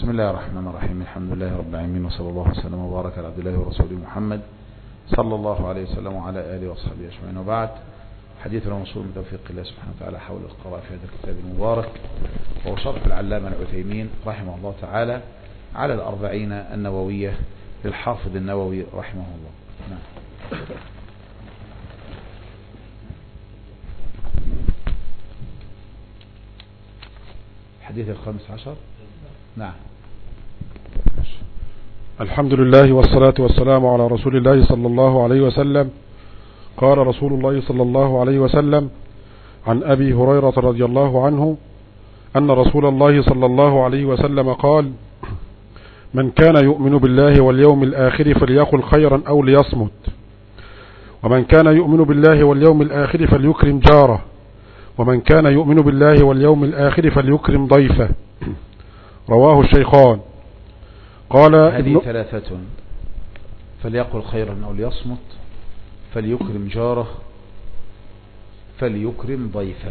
بسم الله الرحمن الرحيم. الحمد لله رب العالمين، وصلى الله وسلم وبارك على عبد الله ورسوله محمد صلى الله عليه وسلم وعلى آله وصحبه أجمعين، وبعد. حديثنا موصول من توفيق الله سبحانه وتعالى حول القراءة في هذا الكتاب المبارك، وهو شرح العلامة العثيمين رحمه الله تعالى على الأربعين النووية للحافظ النووي رحمه الله. نعم. الحديث 15. نعم. الحمد لله والصلاة والسلام على رسول الله صلى الله عليه وسلم. قال رسول الله صلى الله عليه وسلم عن أبي هريرة رضي الله عنه أن رسول الله صلى الله عليه وسلم قال: من كان يؤمن بالله واليوم الآخر فليقل خيرا أو ليصمت، ومن كان يؤمن بالله واليوم الآخر فليكرم جاره، ومن كان يؤمن بالله واليوم الآخر فليكرم ضيفه. رواه الشيخان. قال هذه ثلاثة: فليقل خيرا أو ليصمت، فليكرم جاره، فليكرم ضيفه.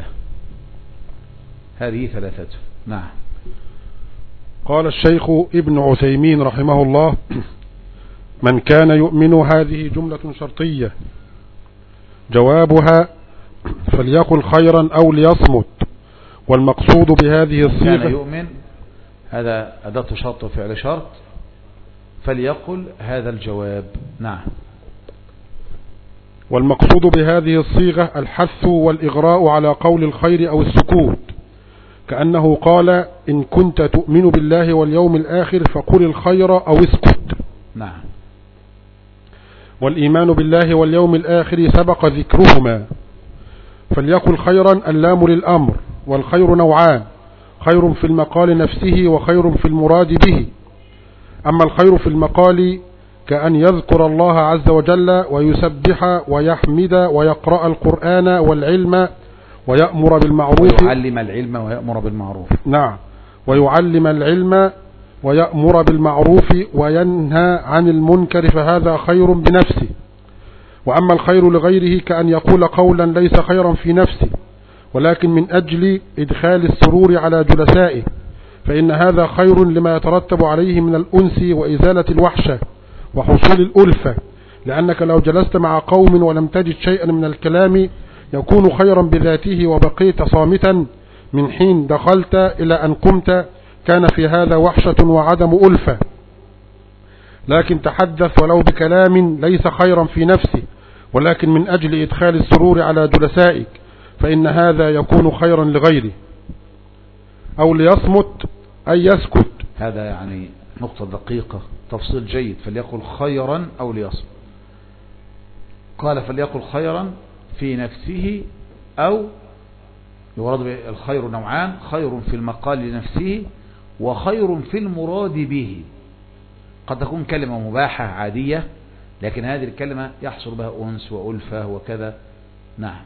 هذه ثلاثة. نعم. قال الشيخ ابن عثيمين رحمه الله: من كان يؤمن، هذه جملة شرطية، جوابها فليقل خيرا أو ليصمت، والمقصود بهذه الصيغة كان يؤمن، هذا أداة شرط وفعل شرط، فليقل هذا الجواب. نعم. والمقصود بهذه الصيغة الحث والإغراء على قول الخير أو السكوت، كأنه قال: إن كنت تؤمن بالله واليوم الآخر فقل الخير أو اسكت. نعم. والإيمان بالله واليوم الآخر سبق ذكرهما، فليقل خيرا اللام للأمر، والخير نوعان: خير في المقال نفسه وخير في المراد به. أما الخير في المقال كأن يذكر الله عز وجل ويسبح ويحمد ويقرأ القرآن والعلم ويأمر بالمعروف، ويعلم العلم ويأمر بالمعروف. نعم، ويعلم العلم ويأمر بالمعروف وينهى عن المنكر، فهذا خير بنفسه. وأما الخير لغيره كأن يقول قولا ليس خيرا في نفسه، ولكن من أجل إدخال السرور على جلسائه، فإن هذا خير لما يترتب عليه من الأنس وإزالة الوحشة وحصول الألفة، لأنك لو جلست مع قوم ولم تجد شيئا من الكلام يكون خيرا بذاته وبقيت صامتا من حين دخلت إلى أن قمت، كان في هذا وحشة وعدم ألفة. لكن تحدث ولو بكلام ليس خيرا في نفسه، ولكن من أجل إدخال السرور على جلسائك، فإن هذا يكون خيرا لغيره. أو ليصمت أي يسكت. هذا يعني نقطة دقيقة، تفصيل جيد. فليقل خيرا أو ليصمت. قال فليقل خيرا في نفسه، أو يراد بالخير نوعان: خير في المقال لنفسه، وخير في المراد به. قد تكون كلمة مباحة عادية، لكن هذه الكلمة يحصل بها أنس وألفة وكذا. نعم.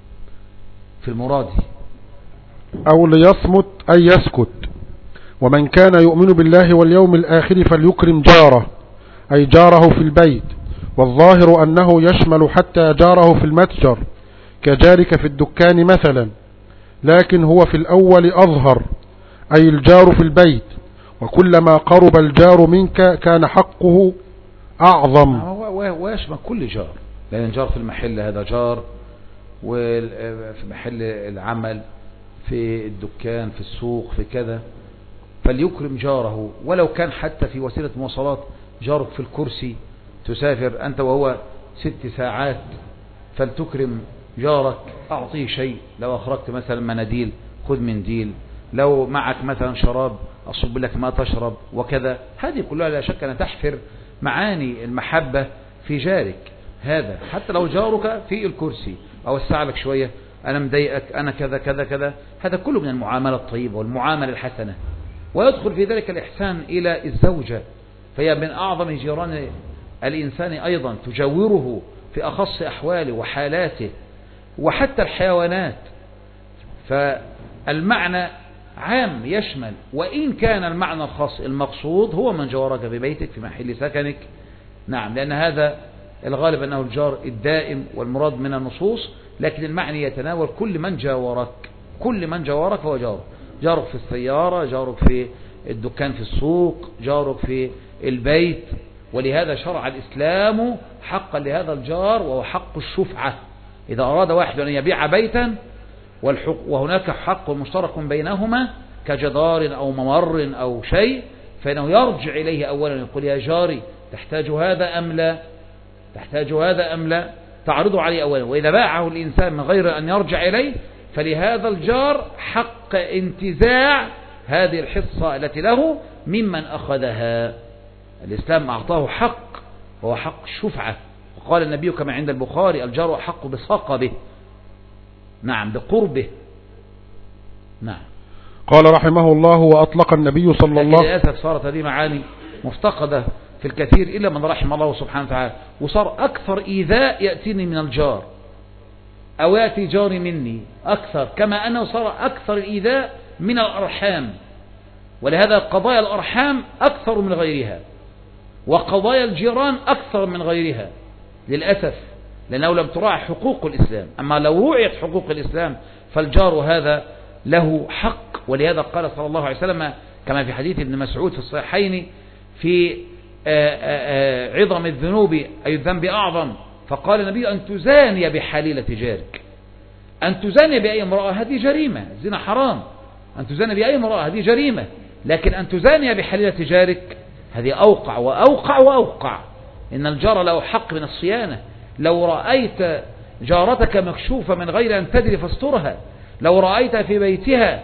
في المراد. أو ليصمت أي يسكت. ومن كان يؤمن بالله واليوم الآخر فليكرم جاره، أي جاره في البيت، والظاهر أنه يشمل حتى جاره في المتجر كجارك في الدكان مثلا، لكن هو في الأول أظهر، أي الجار في البيت، وكلما قرب الجار منك كان حقه أعظم. ويشمل كل جار، لأن الجار في المحل هذا جار، وفي محل العمل، في الدكان، في السوق، في كذا. فليكرم جاره، ولو كان حتى في وسيلة مواصلات، جارك في الكرسي، تسافر أنت وهو 6 ساعات، فلتكرم جارك، أعطيه شيء. لو أخرجت مثلا مناديل خذ منديل، لو معك مثلا شراب أصب لك ما تشرب وكذا. هذه كلها لا شك أن تحفر معاني المحبة في جارك هذا، حتى لو جارك في الكرسي أو أوسع لك شوية، أنا مضايقك، أنا كذا كذا كذا. هذا كله من المعاملة الطيبة والمعاملة الحسنة. ويدخل في ذلك الإحسان إلى الزوجة، فهي من أعظم جيران الإنسان أيضا، تجاوره في أخص أحواله وحالاته، وحتى الحيوانات. فالمعنى عام يشمل، وإن كان المعنى الخاص المقصود هو من جارك في بيتك في محل سكنك. نعم، لأن هذا الغالب أنه الجار الدائم والمراد من النصوص، لكن المعنى يتناول كل من جاورك. كل من جاورك هو جارك. جارك في السيارة، جارك في الدكان في السوق، جارك في البيت. ولهذا شرع الإسلام حقا لهذا الجار، وهو حق الشفعة. إذا أراد واحد أن يبيع بيتا وهناك حق مشترك بينهما كجدار أو ممر أو شيء، فإنه يرجع إليه أولا يقول يا جاري تحتاج هذا أم لا، تحتاج هذا أم لا، تعرضه عليه أولا. وإذا باعه الإنسان من غير أن يرجع إليه فلهذا الجار حق انتزاع هذه الحصة التي له ممن أخذها. الإسلام أعطاه حق، وهو حق الشفعة. وقال النبي كما عند البخاري الجار أحق بصقبه، نعم بقربه. نعم. قال رحمه الله وأطلق النبي صلى الله عليه وسلم. للأسف صارت هذه معاني مفتقدة في الكثير إلا من رحم الله سبحانه وتعالى، وصار أكثر إيذاء يأتيني من الجار أو يأتي جاري مني أكثر، كما أنه صار أكثر الإيذاء من الأرحام. ولهذا قضايا الأرحام أكثر من غيرها، وقضايا الجيران أكثر من غيرها للأسف، لأنه لم تراعى حقوق الإسلام. أما لو رعيت حقوق الإسلام فالجار هذا له حق. ولهذا قال صلى الله عليه وسلم كما في حديث ابن مسعود في الصحيحين في عظم الذنوب أي الذنب أعظم، فقال النبي أن تزاني بحليلة جارك. أن تزاني بأي امرأة هذه جريمة، الزنا حرام، أن تزاني بأي امرأة هذه جريمة، لكن أن تزاني بحليلة جارك هذه أوقع وأوقع وأوقع. إن الجار له حق من الصيانة. لو رأيت جارتك مكشوفة من غير أن تدري فاسترها، لو رأيتها في بيتها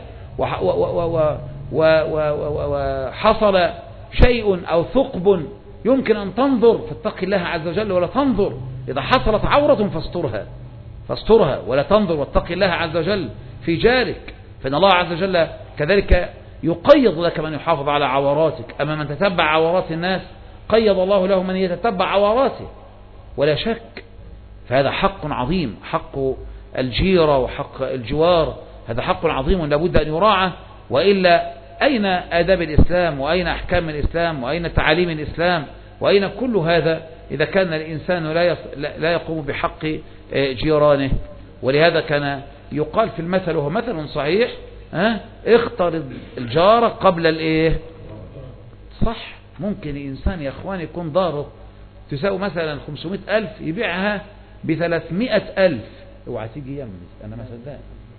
وحصل شيء أو ثقب يمكن أن تنظر فاتق الله عز وجل ولا تنظر. إذا حصلت عورة فاسترها ولا تنظر، واتق الله عز وجل في جارك، فإن الله عز وجل كذلك يقيض لك من يحافظ على عوراتك. أما من تتبع عورات الناس قيض الله له من يتتبع عوراته ولا شك. فهذا حق عظيم، حق الجيرة وحق الجوار، هذا حق عظيم لابد أن يراعى. وإلا أين آداب الإسلام، وأين أحكام الإسلام، وأين تعاليم الإسلام، وأين كل هذا إذا كان الإنسان لا يقوم بحق جيرانه؟ ولهذا كان يقال في المثل وهو مثل صحيح، اختر الجار قبل الايه. صح، ممكن إنسان يا أخوان يكون داره تساوي مثلا 500,000 يبيعها ب300,000. اوعى تيجي يمني، أنا ما صدقت.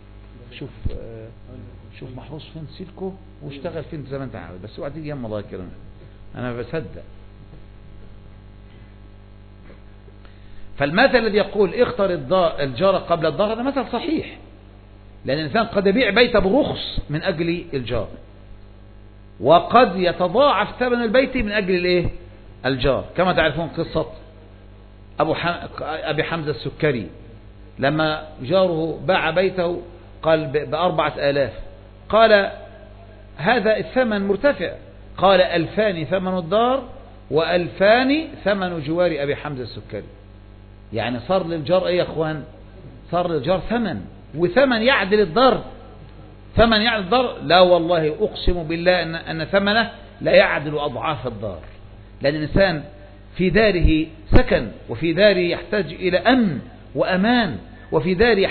شوف محروس فين سلكه واشتغل فين زي ما انت عاوز، بس اوعى تيجي يم الله يكرمك، أنا ما بصدق. فالمثل الذي يقول اختر الجار قبل الدار هذا مثل صحيح، لأن الإنسان قد يبيع بيته برخص من أجل الجار، وقد يتضاعف ثمن البيت من أجل الايه الجار. كما تعرفون قصة أبي حمزة السكري لما جاره باع بيته قال ب4,000، قال هذا الثمن مرتفع، قال 2,000 ثمن الدار و2,000 ثمن جوار أبي حمزة السكري. يعني صار للجار ايه يا اخوان؟ صار للجار ثمن، وثمن يعدل الدار، ثمن يعدل الدار. لا والله أقسم بالله أن ثمنه لا يعدل أضعاف الدار، لأن الإنسان في داره سكن، وفي داره يحتاج إلى أمن وأمان، وفي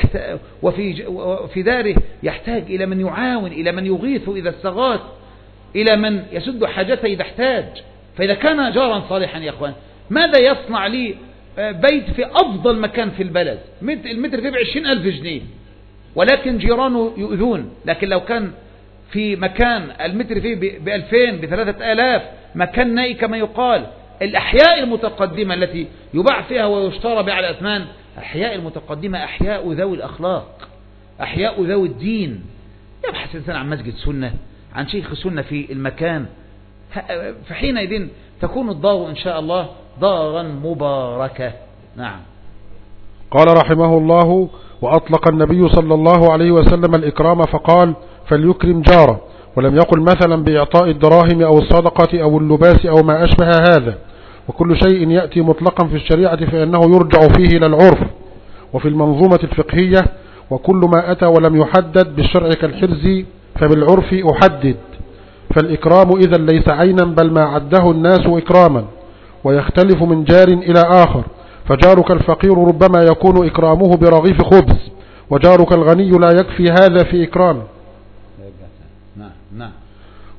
داره يحتاج إلى من يعاون، إلى من يغيث إذا استغاث، إلى من يسد حاجته إذا احتاج. فإذا كان جارا صالحا يا أخوان، ماذا يصنع لي بيت في أفضل مكان في البلد، المتر فيه ب20,000 جنيه، ولكن جيرانه يؤذون؟ لكن لو كان في مكان المتر فيه ب2,000 ب3,000، مكان نائي كما يقال، الأحياء المتقدمة التي يباع فيها ويشترى بأعلى أثمان، أحياء المتقدمة أحياء ذوي الأخلاق، أحياء ذوي الدين. يبحث الإنسان عن مسجد سنة، عن شيخ سنة في المكان، فحينئذ تكون الدار إن شاء الله دارا مباركة. نعم. قال رحمه الله وأطلق النبي صلى الله عليه وسلم الإكرام فقال فليكرم جاره، ولم يقل مثلا بإعطاء الدراهم أو الصدقة أو اللباس أو ما أشبه هذا. وكل شيء يأتي مطلقا في الشريعة فإنه يرجع فيه إلى العرف وفي المنظومة الفقهية، وكل ما أتى ولم يحدد بالشرع كالحرز فبالعرف أحدد. فالإكرام إذا ليس عينا بل ما عده الناس إكراما، ويختلف من جار إلى آخر. فجارك الفقير ربما يكون إكرامه برغيف خبز، وجارك الغني لا يكفي هذا في إكرامه.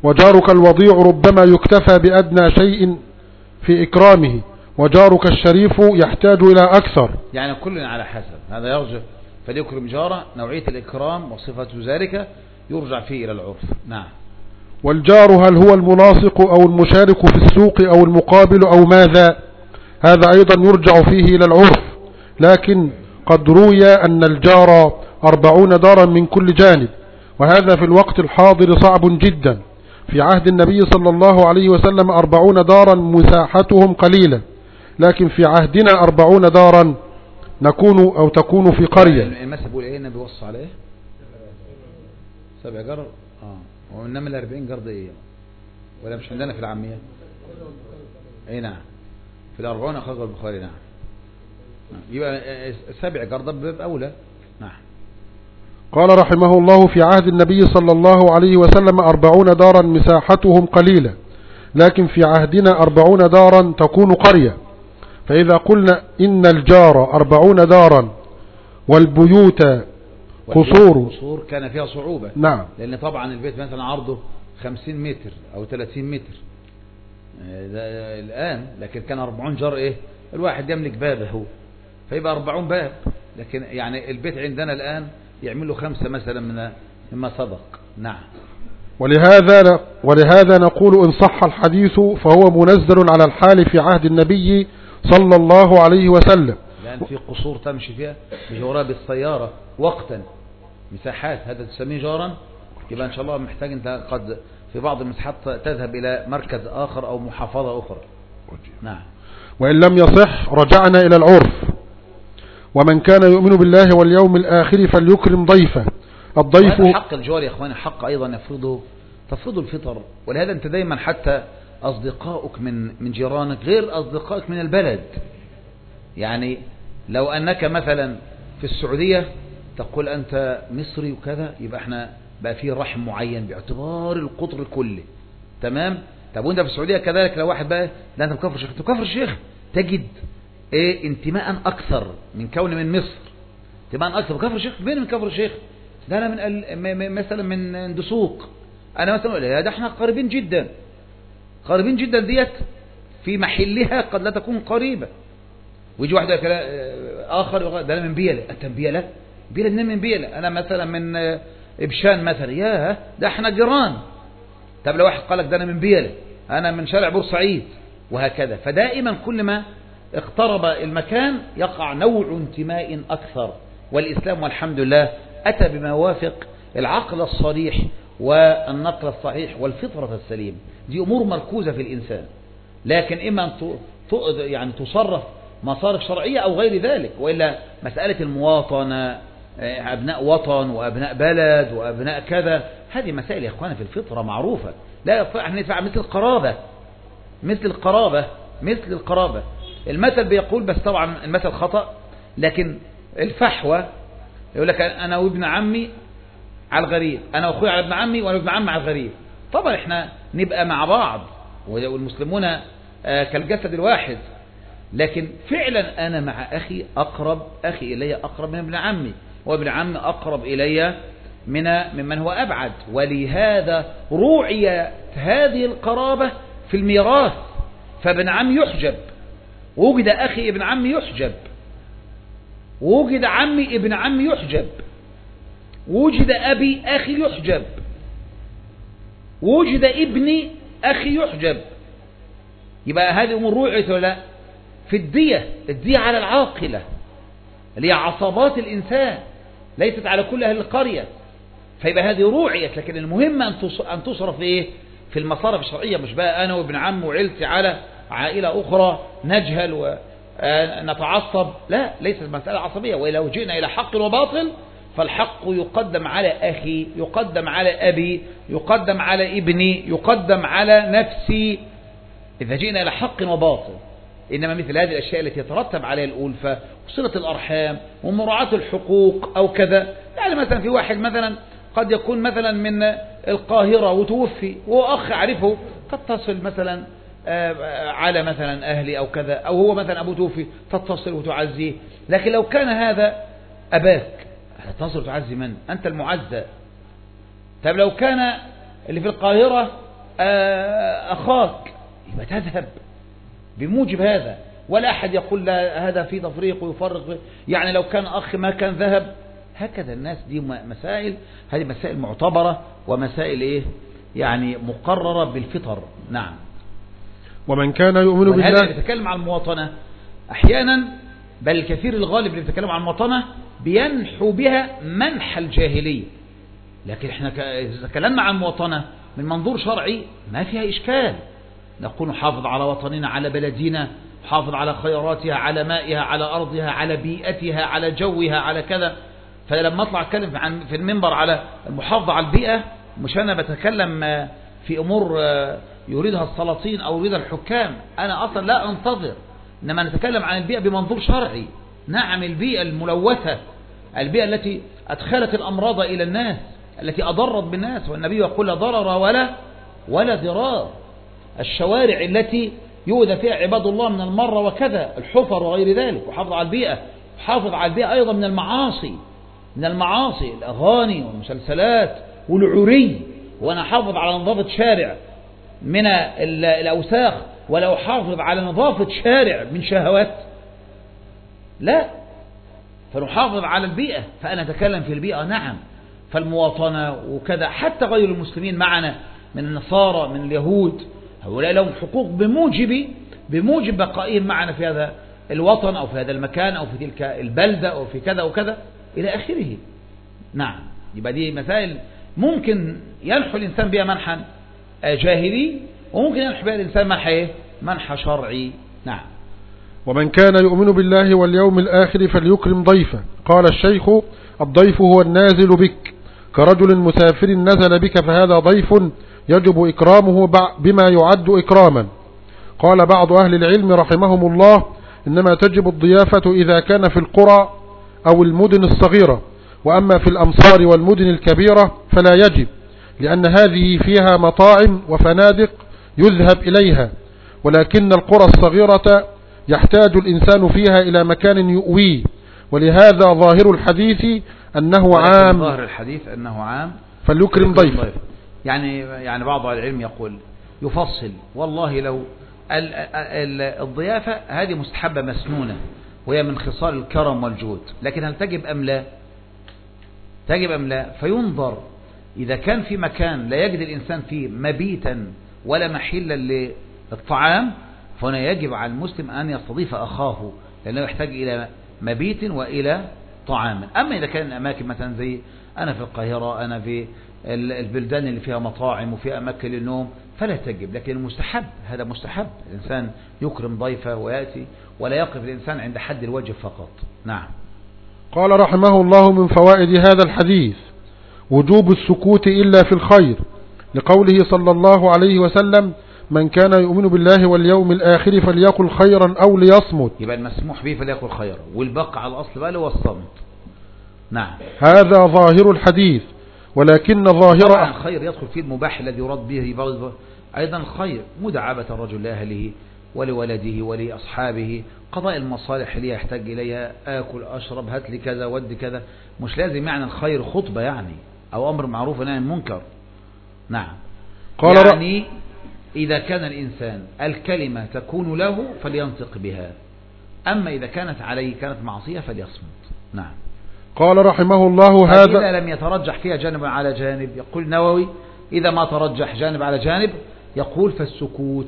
وجارك الوضيع ربما يكتفى بأدنى شيء في إكرامه، وجارك الشريف يحتاج إلى أكثر. يعني كل على حسب، هذا يرجع فليكرم جاره، نوعية الإكرام وصفة ذلك يرجع فيه إلى العرف. نعم. والجار هل هو الملاصق أو المشارك في السوق أو المقابل أو ماذا؟ هذا أيضا يرجع فيه إلى العرف، لكن قد روي أن الجار 40 دارا من كل جانب، وهذا في الوقت الحاضر صعب جدا. في عهد النبي صلى الله عليه وسلم 40 دارا مساحتهم قليلة، لكن في عهدنا 40 دارا تكون في قرية. المثل بيقول ايه النبي وصى عليه 7 جرد، وإنما ال 40 جرد ايه ولا مش عندنا في العامية؟ اي نعم، في ال40 أخرج البخاري. نعم، يبقى 7 جرد باب أولى. نعم. قال رحمه الله: في عهد النبي صلى الله عليه وسلم 40 دارا مساحتهم قليلة، لكن في عهدنا 40 دارا تكون قرية. فإذا قلنا إن الجار 40 دارا والبيوت قصور كان فيها صعوبة. نعم. لأن طبعا البيت مثلا عرضه 50 متر أو 30 متر ده الآن، لكن كان 40 جار ايه الواحد يملك بابه، فيبقى 40 باب. لكن يعني البيت عندنا الآن يعمل له 5 مثلا مما سبق. نعم. ولهذا نقول إن صح الحديث فهو منزل على الحال في عهد النبي صلى الله عليه وسلم، لأن في قصور تمشي فيها بجوارها بالسيارة وقتا مساحات، هذا تسميه جارا. يبقى إن شاء الله محتاج أنت قد في بعض المساحات تذهب إلى مركز آخر أو محافظة أخرى. نعم. وإن لم يصح رجعنا إلى العرف. ومن كان يؤمن بالله واليوم الآخر فليكرم ضيفه. الضيف حق الجوار يا أخواني، حق أيضا تفرض الفطر. ولهذا أنت دايما حتى أصدقائك من جيرانك غير أصدقائك من البلد. يعني لو أنك مثلا في السعودية تقول أنت مصري وكذا، يبقى احنا بقى فيه رحم معين باعتبار القطر كله. تمام. طب وانت في السعودية كذلك لو واحد بقى لا انت بكفر شيخ، تكفر شيخ، تجد انتماء أكثر من كون من مصر، انتماء أكثر. بكفر شيخ فين من كفر شيخ؟ ده أنا من مثلا من دسوق، أنا مثلا لا ده احنا قريبين جدا، قريبين جدا ديت في محلها قد لا تكون قريبة. ويجي واحد آخر يقول ده أنا من بيلة، أنت من بيلة؟ بيلة من بيلة، أنا مثلا من إبشان مثلا، ياه ده احنا جيران. طب لو واحد قال لك ده أنا من بيلة، أنا من شارع بورسعيد، وهكذا. فدائما كل ما اقترب المكان يقع نوع انتماء أكثر. والإسلام والحمد لله أتى بما يوافق العقل الصريح والنقل الصحيح والفطرة السليم. دي أمور مركوزة في الإنسان، لكن إما أن تصرف مصارف شرعية أو غير ذلك. وإلا مسألة المواطنة، أبناء وطن وأبناء بلد وأبناء كذا، هذه مسائل يا أخوانا في الفطرة معروفة، لا يستطيع أن يدفع مثل القرابة. المثل بيقول، بس طبعا المثل خطأ، لكن الفحوى يقول لك أنا وابن عمي على الغريب، أنا وأخوي على ابن عمي وأنا ابن عمي على الغريب. طبعا احنا نبقى مع بعض والمسلمون كالجسد الواحد، لكن فعلا أنا مع أخي إلي أقرب من ابن عمي، وابن عمي أقرب إلي ممن هو أبعد. ولهذا روعيت هذه القرابة في الميراث، فابن عمي يحجب، ووجد أخي ابن عمي يحجب، ووجد عمي ابن عمي يحجب، ووجد أبي أخي يحجب، ووجد ابني أخي يحجب. يبقى هذه أمور روعية ولا لا؟ في الدية على العاقلة اللي هي عصبات الإنسان، ليست على كل أهل القرية. فيبقى هذه روعية، لكن المهم أن تصرف إيه في المصارف الشرعية. مش بقى أنا وابن عم وعيلتي على عائلة أخرى نجهل ونتعصب، لا، ليست مسألة عصبية. ولو جئنا إلى حق وباطل فالحق يقدم على أخي، يقدم على أبي، يقدم على ابني، يقدم على نفسي، إذا جئنا إلى حق وباطل. إنما مثل هذه الأشياء التي يترتب عليها الألفة وصلة الأرحام ومراعاة الحقوق أو كذا، يعني مثلا في واحد مثلا قد يكون مثلا من القاهرة وتوفي، وأخ أعرفه قد تصل مثلا على مثلا أهلي أو كذا، أو هو مثلا أبو توفي تتصل وتعزيه. لكن لو كان هذا أباك تتصل وتعزي من؟ أنت المعزى. طب لو كان اللي في القاهرة أخاك يبقى تذهب بموجب هذا، ولا أحد يقول لا هذا في تفريق ويفرق، يعني لو كان أخ ما كان ذهب. هكذا الناس دي مسائل، هذه مسائل معتبرة ومسائل إيه يعني مقررة بالفطر. نعم. ومن كان يؤمن بالله، يتكلم عن المواطنة أحيانا، بل الكثير الغالب اللي يتكلم عن المواطنة بينحو بها منح الجاهلية، لكن احنا إذا تكلمنا عن المواطنة من منظور شرعي ما فيها إشكال، نقول نحافظ على وطننا، على بلدنا، نحافظ على خيراتها، على مائها، على أرضها، على بيئتها، على جوها، على كذا. فلما أطلع أتكلم في المنبر على المحافظة على البيئة، مش أنا بتكلم في أمور يريدها السلاطين أو يريدها الحكام، أنا أصلا لا أنتظر، إنما نتكلم عن البيئة بمنظور شرعي. نعم، البيئة الملوثة، البيئة التي أدخلت الأمراض إلى الناس، التي أضرت بالناس، والنبي يقول لا ضرر ولا ضرار. الشوارع التي يؤذى فيها عباد الله من المرة وكذا، الحفر وغير ذلك، وحافظ على البيئة. وحافظ على البيئة أيضا من المعاصي، الأغاني والمسلسلات والعري. وأنا حافظ على نظافة شارع من الأوساخ، ولا أحافظ على نظافة شارع من شهوات؟ لا، فنحافظ على البيئة. فأنا أتكلم في البيئة. نعم، فالمواطنة وكذا، حتى غير المسلمين معنا من النصارى، من اليهود، هؤلاء لهم حقوق بموجب بقائهم معنا في هذا الوطن أو في هذا المكان أو في تلك البلدة أو في كذا وكذا إلى آخره. نعم، يبقى دي مسائل ممكن ينحو الإنسان بها منحا جاهلي، وممكن ينحو بها الإنسان منحى شرعي. نعم. ومن كان يؤمن بالله واليوم الآخر فليكرم ضيفه. قال الشيخ: الضيف هو النازل بك، كرجل مسافر نزل بك فهذا ضيف يجب إكرامه بما يعد إكراما. قال بعض أهل العلم رحمهم الله: إنما تجب الضيافة إذا كان في القرى أو المدن الصغيرة، وأما في الأمصار والمدن الكبيرة فلا يجب، لأن هذه فيها مطاعم وفنادق يذهب إليها، ولكن القرى الصغيرة يحتاج الإنسان فيها إلى مكان يؤويه، ولهذا ظاهر الحديث أنه عام فليكرم ضيف. يعني بعض العلم يقول يفصل، والله لو الضيافة هذه مستحبة مسنونة، وهي من خصال الكرم والجود، لكن هل تجب أم لا؟ تجب أم لا؟ فينظر إذا كان في مكان لا يجد الإنسان فيه مبيتا ولا محلا للطعام، فهنا يجب على المسلم أن يستضيف أخاه، لأنه يحتاج إلى مبيت وإلى طعام. أما إذا كان أماكن مثلا زي أنا في القاهرة، أنا في البلدان اللي فيها مطاعم وفيها أماكن للنوم، فلا تجب. لكن المستحب، هذا مستحب، الإنسان يكرم ضيفه ويأتي، ولا يقف الإنسان عند حد الوجه فقط. نعم. قال رحمه الله: من فوائد هذا الحديث وجوب السكوت إلا في الخير، لقوله صلى الله عليه وسلم: من كان يؤمن بالله واليوم الآخر فليقل خيرا أو ليصمت. يبقى المسموح به فليقل خيرا، والبقى على الأصل بقى هو الصمت. نعم. هذا ظاهر الحديث، ولكن ظاهر الخير يدخل فيه المباح الذي يراد به أيضا الخير، مداعبة الرجل لأهله ولولده ولأصحابه، قضاء المصالح اللي يحتاج إليها، آكل أشرب، هات لي كذا ود كذا. مش لازم معنى الخير خطبة يعني أو أمر معروف ونهي عن المنكر. نعم. يعني إذا كان الإنسان الكلمة تكون له فلينطق بها، أما إذا كانت عليه كانت معصية فليصمت. نعم. قال رحمه الله: هذا إذا لم يترجح فيها جانب على جانب، يقول النووي: إذا ما ترجح جانب على جانب يقول فالسكوت،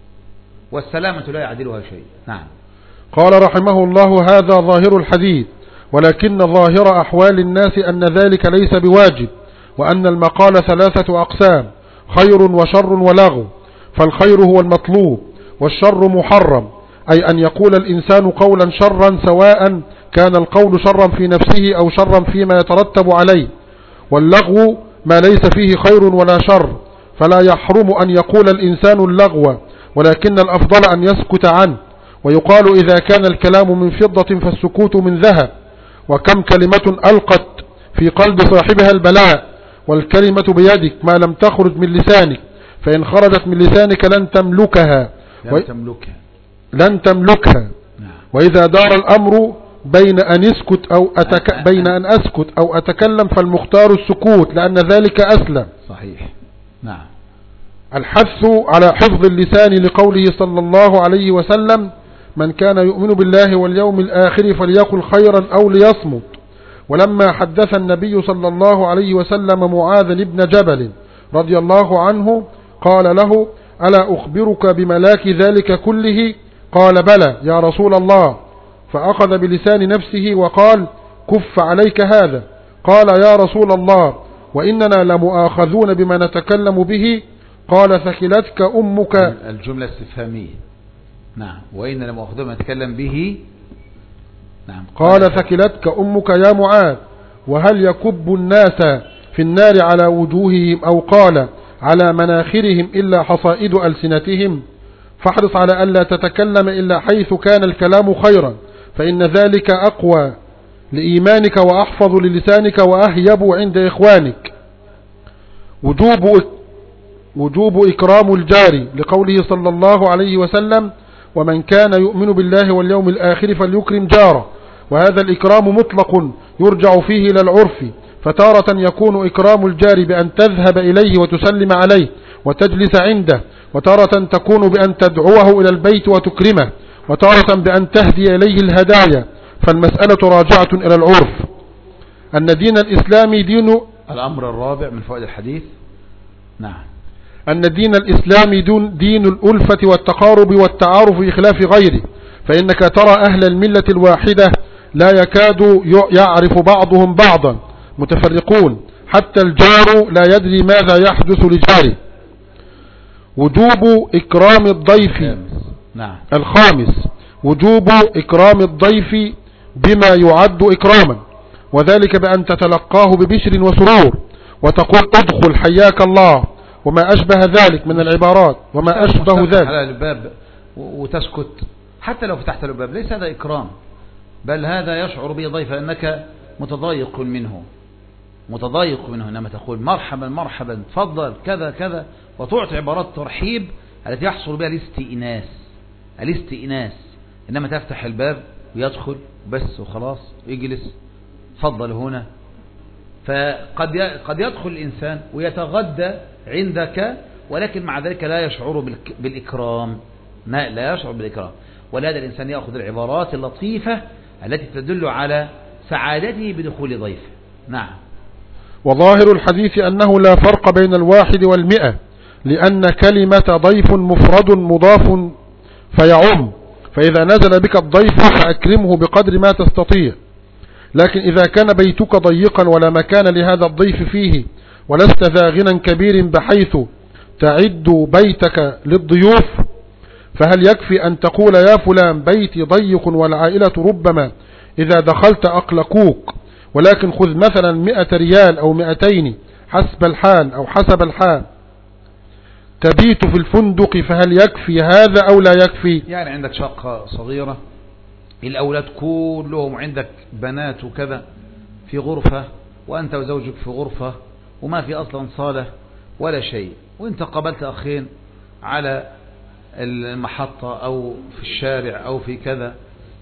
والسلامة لا يعدلها شيء. نعم. قال رحمه الله: هذا ظاهر الحديث، ولكن ظاهر أحوال الناس أن ذلك ليس بواجب، وأن المقال 3 أقسام: خير وشر ولغو. فالخير هو المطلوب، والشر محرم، أي أن يقول الإنسان قولا شرا، سواء كان القول شرا في نفسه أو شرا فيما يترتب عليه. واللغو ما ليس فيه خير ولا شر، فلا يحرم أن يقول الإنسان اللغو، ولكن الأفضل أن يسكت عنه. ويقال: إذا كان الكلام من فضة فالسكوت من ذهب. وكم كلمة ألقت في قلب صاحبها البلاء، والكلمة بيدك ما لم تخرج من لسانك، فإن خرجت من لسانك لن تملكها. وإذا دار الأمر بين أن أسكت أو أتكلم فالمختار السكوت، لأن ذلك أسلم. صحيح. نعم. الحث على حفظ اللسان لقوله صلى الله عليه وسلم: من كان يؤمن بالله واليوم الآخر فليقل خيرا أو ليصمت. ولما حدث النبي صلى الله عليه وسلم معاذ بن جبل رضي الله عنه قال له: ألا أخبرك بملاك ذلك كله؟ قال: بلى يا رسول الله. فأخذ بلسان نفسه وقال: كف عليك هذا. قال: يا رسول الله، وإننا لمؤاخذون بما نتكلم به. قال: ثكلتك أمك. الجملة استفهامية. نعم. وإننا لمؤاخذون بما نتكلم به. نعم. قال: ثكلتك أمك يا معاذ. وهل يكب الناس في النار على وجوههم أو قال على مناخرهم إلا حصائد ألسنتهم؟ فاحرص على ألا تتكلم إلا حيث كان الكلام خيرا، فإن ذلك أقوى لإيمانك وأحفظ للسانك وأهيب عند إخوانك. وجوب إكرام الجار لقوله صلى الله عليه وسلم: ومن كان يؤمن بالله واليوم الآخر فليكرم جاره. وهذا الإكرام مطلق يرجع فيه إلى العرف، فتارة يكون إكرام الجار بأن تذهب إليه وتسلم عليه وتجلس عنده، وتارة تكون بأن تدعوه إلى البيت وتكرمه، وتارة بأن تهدي إليه الهدايا. فالمسألة راجعة إلى العرف. أن دين الإسلام دين الأمر الرابع من فوائد الحديث. نعم. أن دين الإسلام دين الألفة والتقارب والتعارف بخلاف غيره، فإنك ترى أهل الملة الواحدة لا يكاد يعرف بعضهم بعضا، متفرقون، حتى الجار لا يدري ماذا يحدث لجاره. وجوب إكرام الضيف. نعم. الخامس: وجوب إكرام الضيف بما يعد إكراما، وذلك بأن تتلقاه ببشر وسرور، وتقول: ادخل حياك الله، وما أشبه ذلك من العبارات وما أشبه ذلك. على الباب وتسكت حتى لو فتحت له الباب، ليس هذا إكرام، بل هذا يشعر به ضيف أنك متضايق منه، إنما تقول: مرحبا مرحبا، تفضل، كذا كذا، وتعطي عبارات ترحيب التي يحصل بها الاستئناس. إنما تفتح الباب ويدخل بس وخلاص، يجلس، تفضل هنا. فقد يدخل الإنسان ويتغدى عندك، ولكن مع ذلك لا يشعر بالإكرام، لا يشعر بالإكرام. ولهذا الإنسان يأخذ العبارات اللطيفة التي تدل على سعادته بدخول ضيفه. نعم. وظاهر الحديث أنه لا فرق بين الواحد والمئة، لأن كلمة ضيف مفرد مضاف فيعم، فإذا نزل بك الضيف فأكرمه بقدر ما تستطيع. لكن إذا كان بيتك ضيقا ولا مكان لهذا الضيف فيه، ولست ذا غنى كبير بحيث تعد بيتك للضيوف، فهل يكفي أن تقول: يا فلان بيتي ضيق والعائلة ربما إذا دخلت أقلقوك، ولكن خذ مثلا 100 ريال أو 200 حسب الحال أو حسب الحال تبيت في الفندق، فهل يكفي هذا أو لا يكفي؟ يعني عندك شقة صغيرة، الأولاد كلهم، عندك بنات وكذا في غرفة، وأنت وزوجك في غرفة، وما في أصلا صالة ولا شيء، وانت قابلت أخين على المحطة أو في الشارع أو في كذا،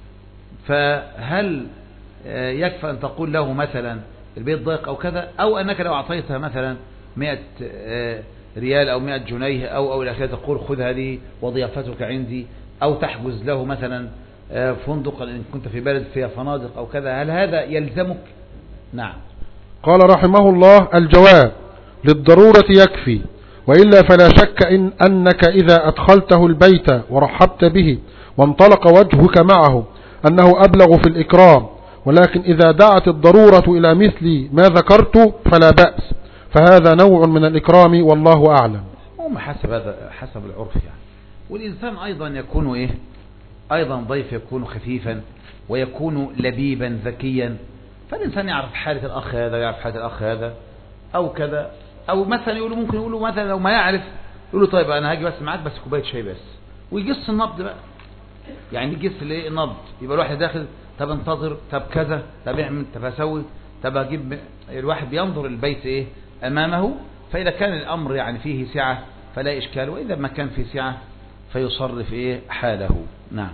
فهل يكفى أن تقول له مثلا البيت ضيق أو كذا، أو أنك لو أعطيتها مثلا 100 ريال أو 100 جنيه أو إلى آخره تقول: خذ هذه وضيافتك عندي، أو تحجز له مثلا فندق إن كنت في بلد فيها فنادق أو كذا، هل هذا يلزمك؟ نعم. قال رحمه الله: الجواب: للضرورة يكفي، وإلا فلا شك أنك إذا أدخلته البيت ورحبت به وانطلق وجهك معه أنه أبلغ في الإكرام، ولكن إذا دعت الضرورة إلى مثل ما ذكرت فلا بأس، فهذا نوع من الإكرام والله أعلم. حسب العرف يعني. والإنسان أيضا يكون أيضا ضيف يكون خفيفا ويكون لبيبا ذكيا، فالإنسان يعرف حالة الأخ هذا ويعرف حالة الأخ هذا أو كذا، أو مثلا ممكن يقولوا مثلا لو ما يعرف يقولوا: طيب أنا هاجي بس معاك بس كوباية شاي بس، ويقص النبض بقى، يعني يقص النبض، يبقى الواحد داخل: طب انتظر، طب كذا، طب اعمل، طب اسوي، طب اجيب. الواحد بينظر البيت أمامه، فإذا كان الأمر يعني فيه سعة فلا إشكال، وإذا ما كان فيه سعة فيصرف حاله. نعم.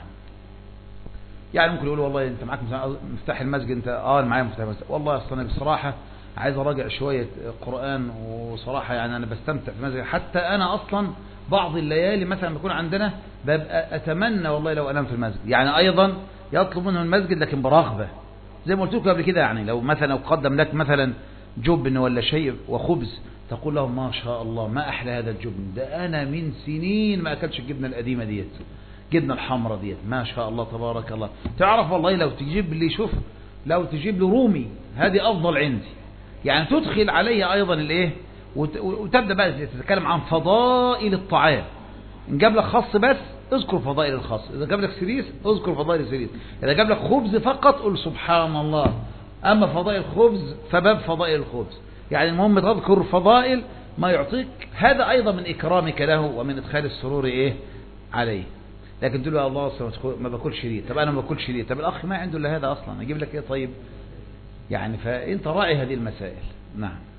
يعني ممكن يقول: والله أنت معك مفتاح المسجد، أنت معايا مفتاح المسجد، والله أصلا بصراحة عايز اراجع شوية قرآن، وصراحة يعني انا بستمتع في المسجد. حتى انا اصلا بعض الليالي مثلا بكون عندنا ببقى اتمنى والله لو انام في المسجد، يعني ايضا يطلب منه المسجد لكن برغبة، زي ما قلت لكم قبل كده. يعني لو مثلا قدم لك مثلا جبن ولا شيء وخبز، تقول له ما شاء الله ما احلى هذا الجبن ده، انا من سنين ما اكلتش الجبنه القديمه ديت، الجبنه الحمراء ديت، ما شاء الله تبارك الله. تعرف والله لو تجيب لي، شوف لو تجيب لي رومي هذه افضل عندي، يعني تدخل علي ايضا الايه، وتبدا بقى تتكلم عن فضائل الطعام. ان جاب لك خاص بس اذكر فضائل الخاص، اذا جاب لك سريس اذكر فضائل السريس، اذا جاب لك خبز فقط قل سبحان الله. اما فضائل الخبز فباب فضائل الخبز، يعني المهم تذكر فضائل ما يعطيك، هذا ايضا من اكرامك له ومن ادخال السرور ايه عليه. لكن تقول له الله ما باكلش ليه، طب انا ما باكلش ليه، طب الاخ ما عنده الا هذا اصلا، اجيب لك ايه طيب؟ يعني فانت راعي هذه المسائل. نعم.